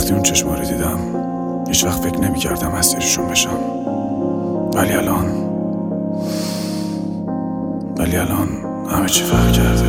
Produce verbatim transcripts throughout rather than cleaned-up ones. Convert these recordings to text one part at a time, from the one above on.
وقتی اون چشما رو دیدم هیچ وقت فکر نمی کردم اسیرشون بشم، ولی الان ولی الان همه چی فرق کرده.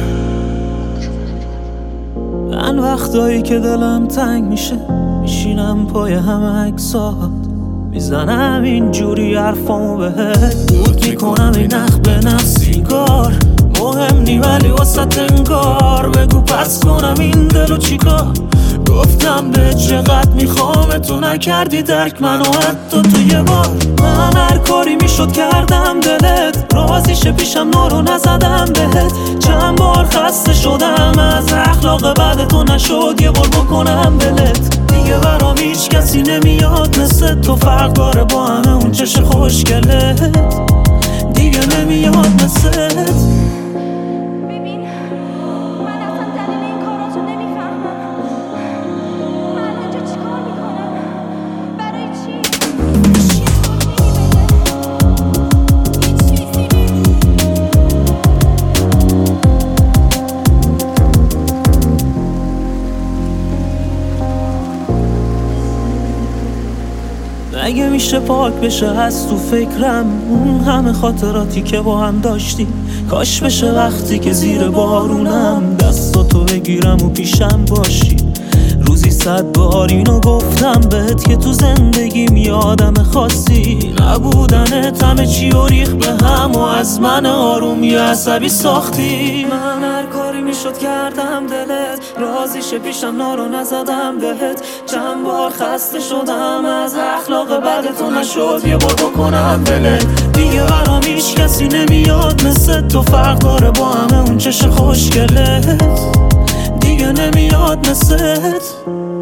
من وقتایی که دلم تنگ میشه میشینم پای همه عکسات، میزنم اینجوری حرفامو بهت بود میکنم این نخ به نفسیگار. مهم نی ولی واسه انگار بگو پس کنم این دلو چیکار. گفتم به چقدر میخوام تو نکردی درک منو حتی تو یه بار. من هر کاری میشد کردم دلت رازیشه پیشم نارو نزدم بهت. چند بار خسته شدم از اخلاق بعد تو نشد یه بار بکنم دلت. دیگه برام هیچ کسی نمیاد مثل تو، فرق داره با همه اون چش خوشگلت. دیگه نمیاد مثلت. اگه میشه پاک بشه از تو فکرم اون همه خاطراتی که با هم داشتیم. کاش بشه وقتی که زیر بارونم دستاتو بگیرم و پیشم باشی. روزی صد بار اینو گفتم بهت که تو زندگیم یه آدم خاصی نبودنت همه چی و ریخ به هم و از من آروم یه عصبی ساختی. من هر کاری میشد کردم دلت رازیشه پیشم نارو نزدم بهت. چند بار خسته شدم از اخلاق بعد تو نشد یه بار بکنم دلت. دیگه برام هیچ کسی نمیاد مثل تو، فرق داره با همه اون چش خوشگلت. دیگه نمیاد مثلت.